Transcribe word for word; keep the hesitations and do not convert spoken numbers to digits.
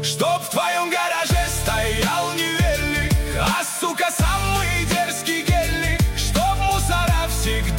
Чтоб в твоем гараже стоял не велик, а сука самый дерзкий гельник. Чтоб мусора всегда